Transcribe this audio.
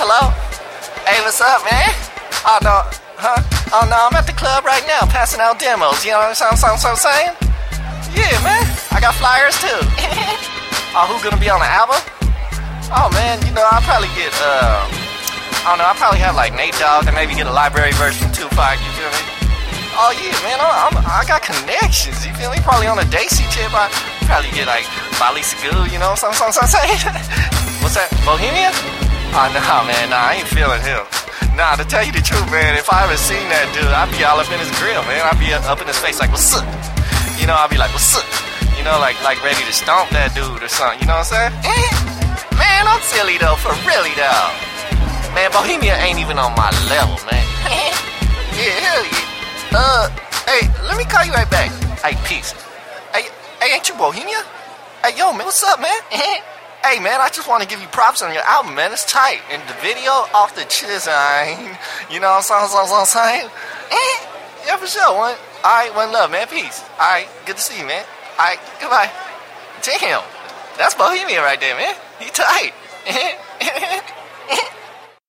Hello? Hey, what's up, man? Oh, no. Huh? Oh, no, I'm at the club right now passing out demos. You know what I'm saying? Yeah, man. I got flyers, too. Oh, who gonna be on the album? Oh, man, you know, I'll probably get, I don't know, I'll probably have, like, Nate Dogg and maybe get a library version from Tupac, you feel me? Oh, yeah, man, I got connections, you feel me? Probably on a Daisy tip, I probably get, like, Bali Sagoo, you know what I'm saying? What's that, Bohemia? Oh, nah, man, nah, I ain't feeling him. Nah, to tell you the truth, man, if I ever seen that dude, I'd be all up in his grill, man. I'd be up in his face like, what's up? You know, I'd be like, what's up? You know, like ready to stomp that dude or something, you know what I'm saying? Man, I'm silly, though, for really, though. Man, Bohemia ain't even on my level, man. Yeah, hell yeah. Hey, let me call you right back. Hey, peace. Hey, ain't you Bohemia? Hey, yo, man, what's up, man? Hey, man, I just want to give you props on your album, man. It's tight. And the video off the chisine. You know what I'm saying? Yeah, for sure. All right, one love, man. Peace. All right, good to see you, man. All right, goodbye. Damn, that's Bohemia right there, man. He tight.